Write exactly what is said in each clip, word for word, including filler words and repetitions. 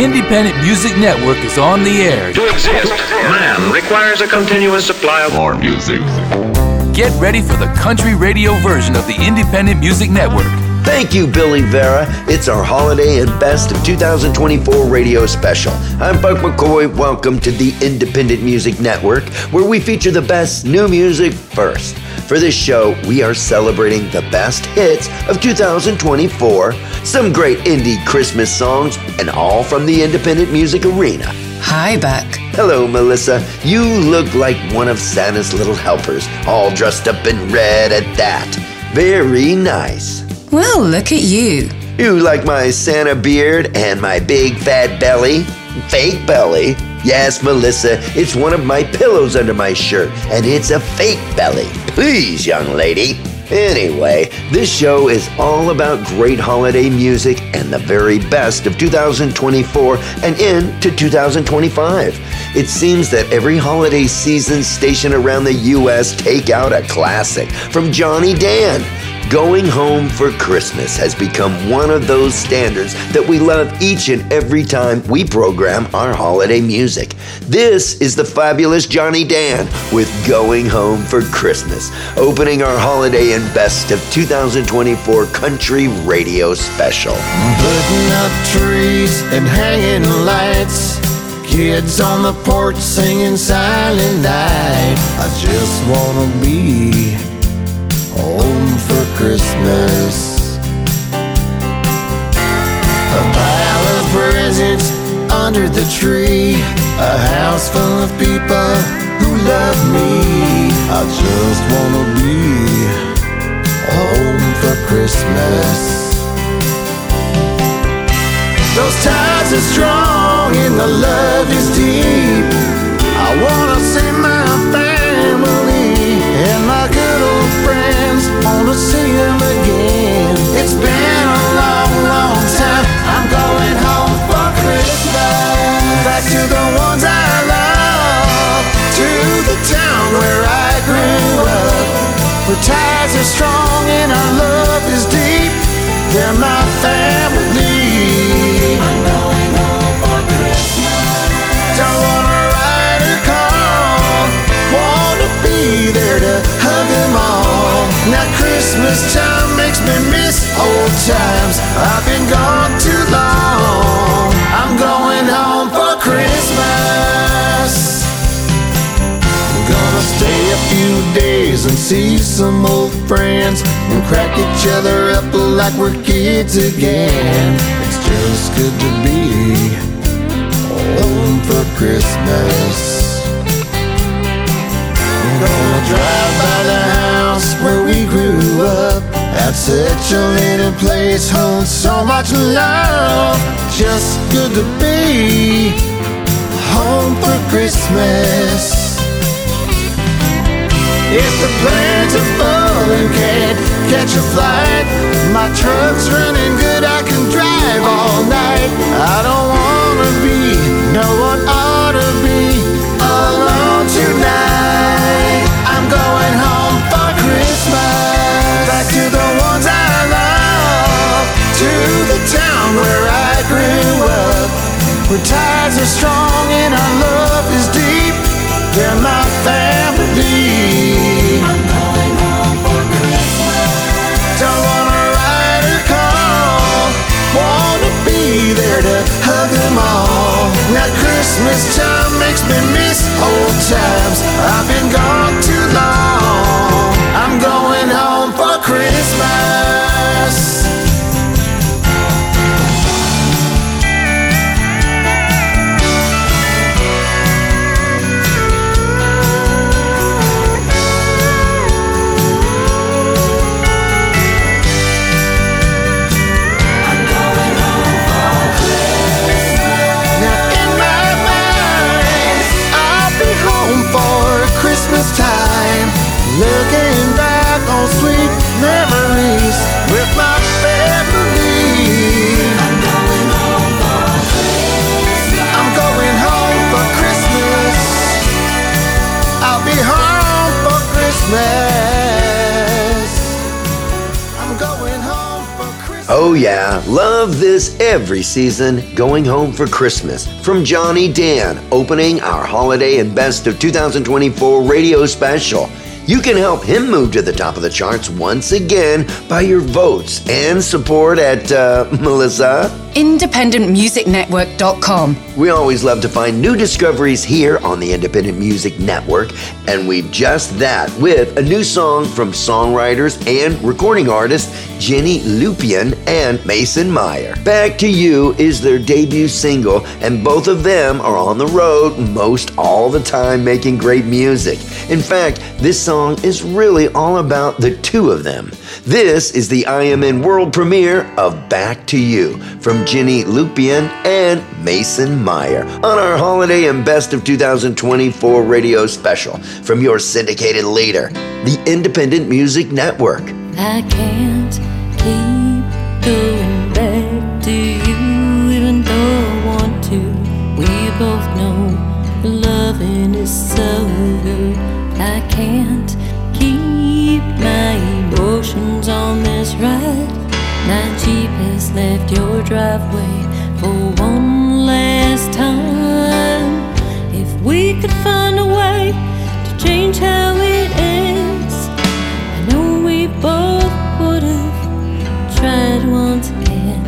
Independent Music Network is on the air. To exist, man requires a continuous supply of more music. Get ready for the country radio version of the Independent Music Network. Thank you, Billy Vera. It's our holiday and best of two thousand twenty-four radio special. I'm Buck McCoy. Welcome to the Independent Music Network, where we feature the best new music first. For this show, we are celebrating the best hits of two thousand twenty-four, some great indie Christmas songs, and all from the independent music arena. Hi, Buck. Hello, Melissa. You look like one of Santa's little helpers, all dressed up in red at that. Very nice. Well, look at you. You like my Santa beard and my big fat belly? Fake belly? Yes, Melissa, it's one of my pillows under my shirt, and it's a fake belly. Please, young lady. Anyway, this show is all about great holiday music and the very best of two thousand twenty-four and into two thousand twenty-five. It seems that every holiday season station around the U S take out a classic from Johnny Dan. Going Home for Christmas has become one of those standards that we love each and every time we program our holiday music. This is the fabulous Johnny Dan with Going Home for Christmas, opening our holiday and best of two thousand twenty-four country radio special. Putting up trees and hanging lights, kids on the porch singing Silent Night. I just wanna be home for Christmas. A pile of presents under the tree, a house full of people who love me. I just wanna be home for Christmas. Those ties are strong and the love is deep. I wanna see my family and my good old friends, wanna see them again. It's been a long, long time. I'm going home for Christmas. Back to the ones I love, to the town where I grew up, where ties are strong and our love is deep. They're my family. I'm going home for Christmas. Don't wanna ride a car, wanna be there to hug them all. Now Christmas time makes me miss old times. I've been gone too long. I'm going home for Christmas. I'm gonna stay a few days and see some old friends and crack each other up like we're kids again. It's just good to be home for Christmas. I'm gonna drive by the house where we grew up, at such a little place, holds so much love. Just good to be home for Christmas. If the plans are full and can't catch a flight, my truck's running good, I can drive all night. I don't wanna be, no one ought to be alone tonight. I'm going home for Christmas. Back to the ones I love, to the town where I grew up, where ties are strong and our love is deep. They're my family. I'm going home for Christmas. Don't wanna ride a car, wanna be there to hug them all. Now Christmas time makes me miss old times. I've been gone too long. I'm going home for Christmas. Christmas time. Oh yeah, love this every season. Going Home for Christmas from Johnny Dan, opening our holiday and best of two thousand twenty-four radio special. You can help him move to the top of the charts once again by your votes and support at, uh, Melissa? independent music network dot com. We always love to find new discoveries here on the Independent Music Network, and we've just that with a new song from songwriters and recording artists Jenny Lupian and Mason Meyer. Back to You is their debut single, and both of them are on the road most all the time making great music. In fact, this song is really all about the two of them. This is the I M N world premiere of Back to You from Jenny Lupian and Mason Meyer on our holiday and best of two thousand twenty-four radio special from your syndicated leader, the Independent Music Network. I can't keep going back to you even though I want to. We both know loving is so good. I can't keep my emotions on this ride. My Jeep has left your driveway for one last time. If we could find a way to change how it ends, I know we both would have tried once again.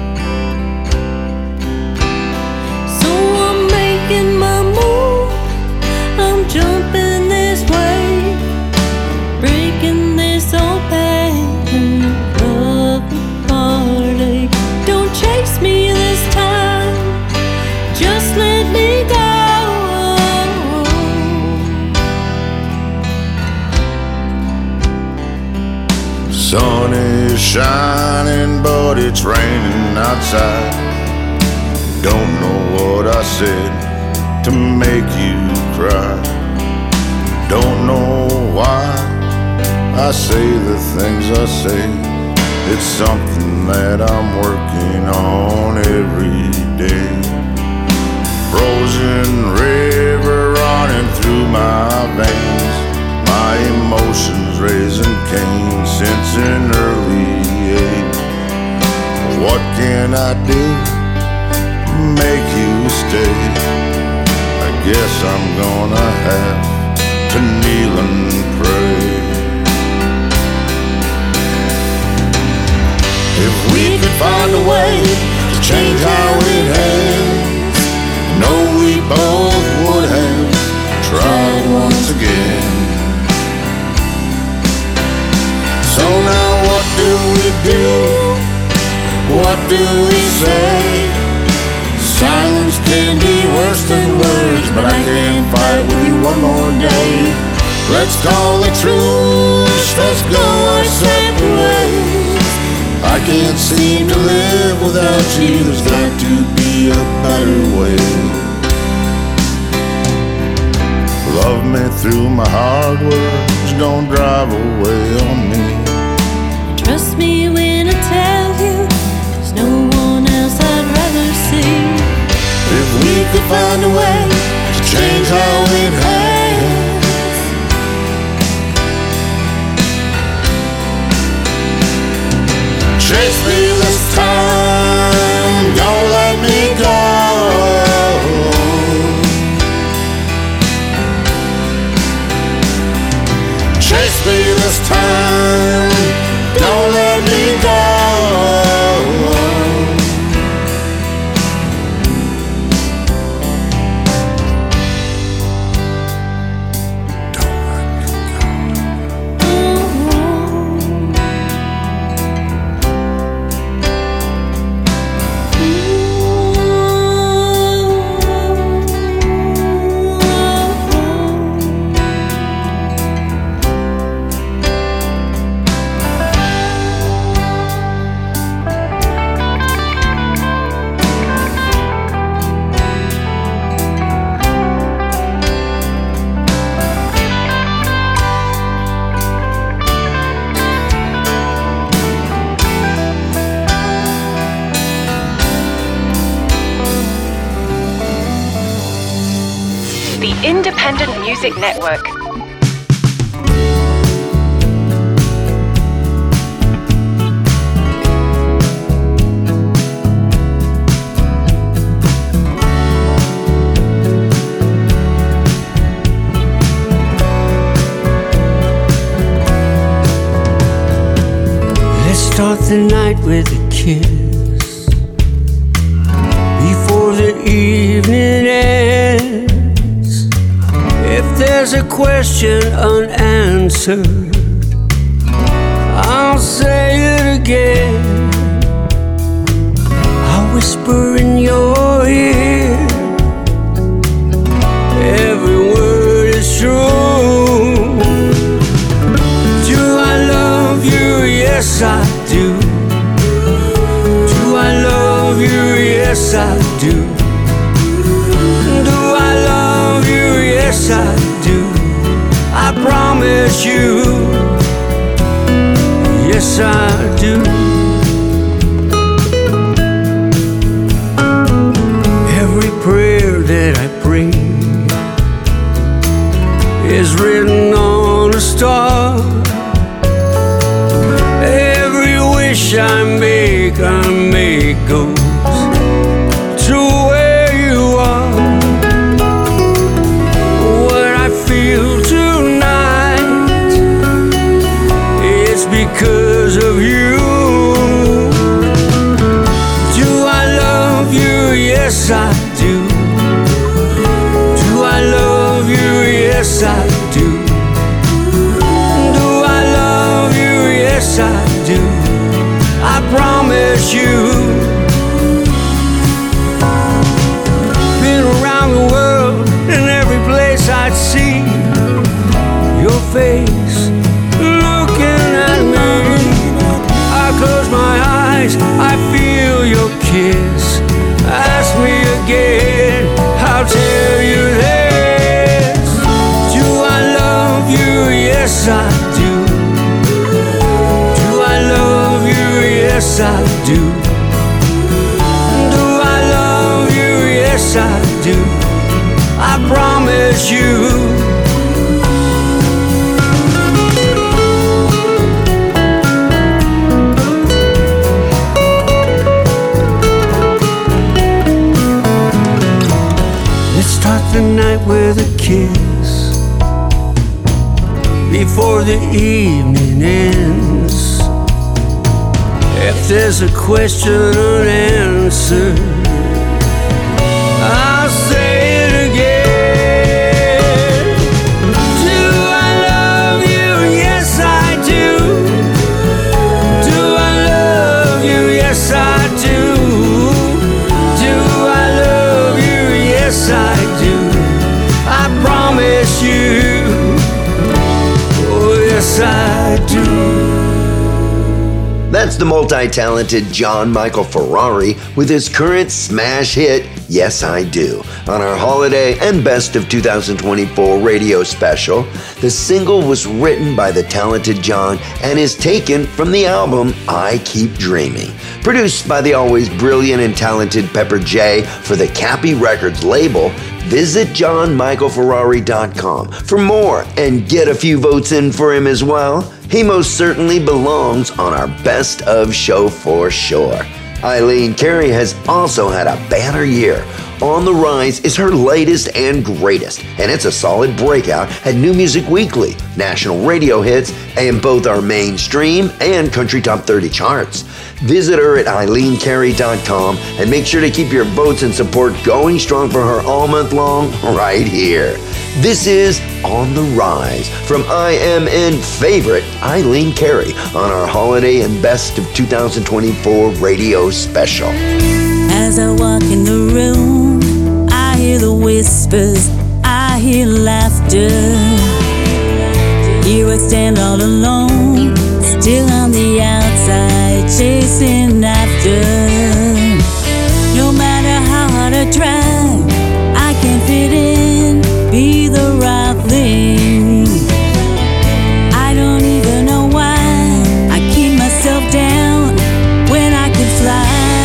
So I'm making my move, I'm jumping this way, breaking this old pattern of heartache. Don't chase me this time, just let me go. Sun is shining, but it's raining outside. Don't know what I said to make you cry. Don't know why I say the things I say. It's something that I'm working on every day. Frozen river running through my veins, my emotions raising Cain since an early age. What can I do to make you stay? I guess I'm gonna have to kneel and pray. If we could find a way to change how it ends, I know we both would have tried once again. So now what do we do? What do we say? Silence can be worse than words, but I can't fight with you one more day. Let's call it truce, let's go our separate ways. I can't seem to live without you, there's got to be a better way. Love me through my hard words, don't drive away on me. Trust me when I tell you, there's no one else I'd rather see. If we could find a way to change how it ends, chase me this time, don't let me go. Chase me this time, don't let me go. Independent Music Network. with a kiss before the evening ends. If there's a question unanswered, I'll say it again. I'll whisper in your ear, every word is true. Do I love you? Yes, I do. Do I love you? Yes, I do. Do I love you? Yes, I do. I promise you. Yes, I do. Every prayer that I pray is written on a star. Every wish I make, I make goes to where you are. What I feel tonight, it's because of you. Do I love you? Yes, I do. Do I love you? Yes, I do. Do I love you? Yes, I do. I promise you. Been around the world, in every place I'd see your face looking at me. I close my eyes, I feel your kiss. Ask me again, I'll tell you this. Do I love you? Yes, I do. Do I love you? Yes, I do. Do I love you? Yes, I do. I promise you. Start the night with a kiss before the evening ends. If there's a question unanswered, I'll say it again. Do I love you? Yes, I do. Do I love you? Yes, I do. Do I love you? Yes, I do. I promise you. Oh, yes, I do. That's the multi-talented John Michael Ferrari with his current smash hit, Yes I Do, on our holiday and best of two thousand twenty-four radio special. The single was written by the talented John and is taken from the album I Keep Dreaming, produced by the always brilliant and talented Pepper J for the Cappy Records label. Visit john michael ferrari dot com for more and get a few votes in for him as well. He most certainly belongs on our best of show for sure. Eileen Carey has also had a banner year. On the Rise is her latest and greatest, and it's a solid breakout at New Music Weekly, national radio hits, and both our mainstream and country top thirty charts. Visit her at eileen carey dot com and make sure to keep your votes and support going strong for her all month long right here. This is On the Rise from I M N favorite Eileen Carey on our holiday and best of two thousand twenty-four radio special. As I walk in the room, I hear the whispers, I hear laughter. Here I stand all alone, still on the outside, chasing after. No matter how hard I try, I can't fit in, be the right thing. I don't even know why I keep myself down when I could fly.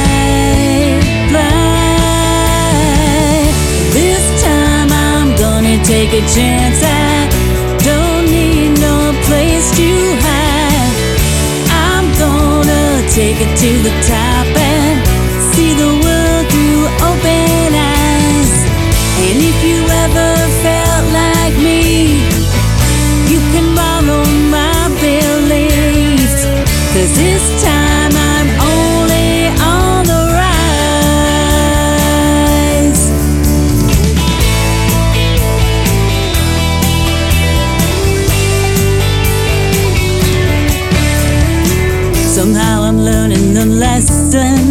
Take a chance, I don't need no place to hide. I'm gonna take it to the top and see the world through open eyes. And if you ever felt like me, you can borrow my beliefs, 'cause this time I'm on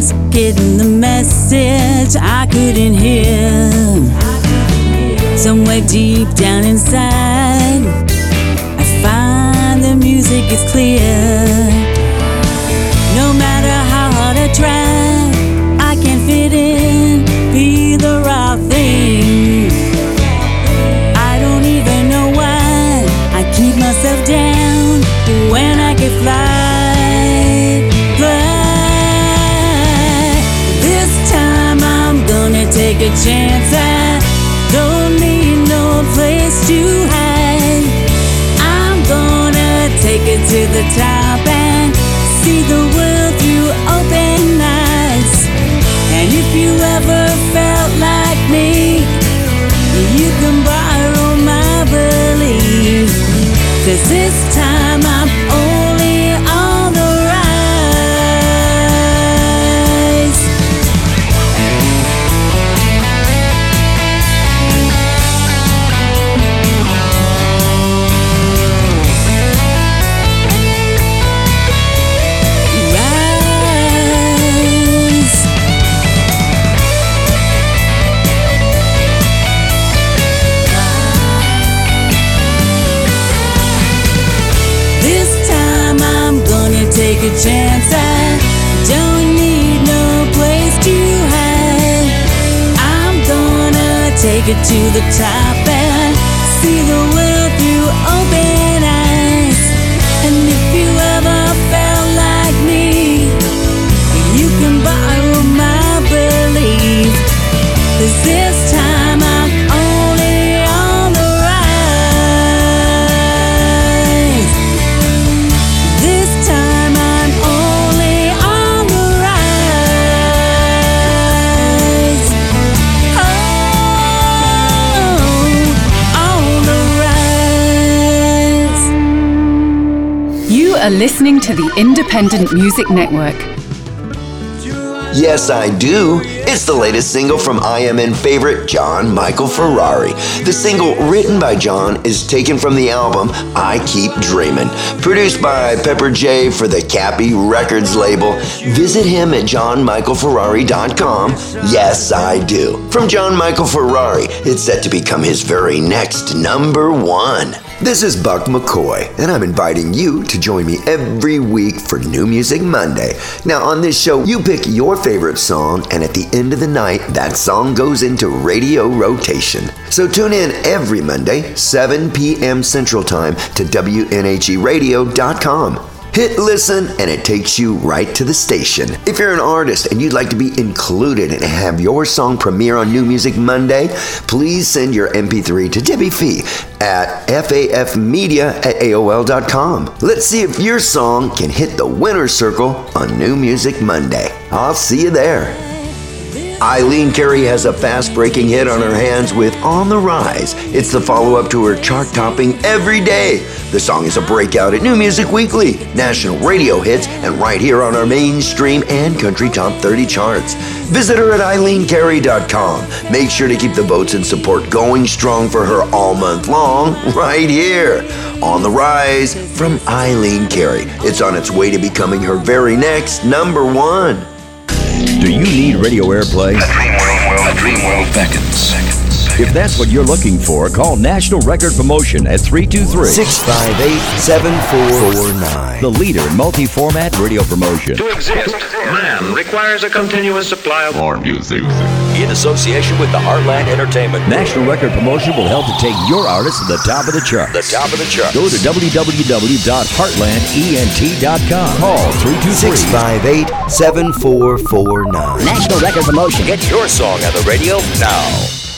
was getting the message I couldn't hear. Somewhere deep down inside, I find the music is clear. No matter how hard I try, I can't fit in, be the right thing. I don't even know why I keep myself down when I can fly, fly. This time I'm gonna take a chance. I don't need no place to hide. I'm gonna take it to the top and see the world through open eyes. And if you ever felt like me, you can borrow my belief. 'Cause this time I'm only on the rise. Take a chance, I don't need no place to hide. I'm gonna take it to the top and see the world through open eyes. And if you ever felt like me, you can borrow my belief. 'Cause this time I'm only on the rise. This time I'm only on the rise. Oh, on the rise. You are listening to the Independent Music Network. Yes, I do. It's the latest single from I M N favorite John Michael Ferrari. The single, written by John, is taken from the album I Keep Dreamin', produced by Pepper J for the Cappy Records label. Visit him at john michael ferrari dot com. Yes, I do. From John Michael Ferrari, it's set to become his very next number one. This is Buck McCoy, and I'm inviting you to join me every week for New Music Monday. Now, on this show, you pick your favorite song, and at the end of the night, that song goes into radio rotation. So tune in every Monday, seven p.m. Central Time, to W N H E radio dot com. Hit listen and it takes you right to the station. If you're an artist and you'd like to be included and have your song premiere on New Music Monday, please send your M P three to Debbie Fee at fafmedia at A O L dot com. Let's see if your song can hit the winner's circle on New Music Monday. I'll see you there. Eileen Carey has a fast-breaking hit on her hands with On the Rise. It's the follow-up to her chart-topping Every Day. The song is a breakout at New Music Weekly, national radio hits, and right here on our mainstream and country top thirty charts. Visit her at eileen carey dot com. Make sure to keep the votes and support going strong for her all month long, right here. On the Rise from Eileen Carey. It's on its way to becoming her very next number one. Do you need radio airplay? A dream world, a dream world beckons. If that's what you're looking for, call National Record Promotion at three two three, six five eight, seven four four nine. The leader in multi-format radio promotion. To exist, man requires a continuous supply of more music. In association with the Heartland Entertainment, National Record Promotion will help to take your artist to the top of the chart. The top of the chart. Go to w w w dot heartland ent dot com. Call three two three, six five eight, seven four four nine. National Record Promotion. Get your song on the radio now.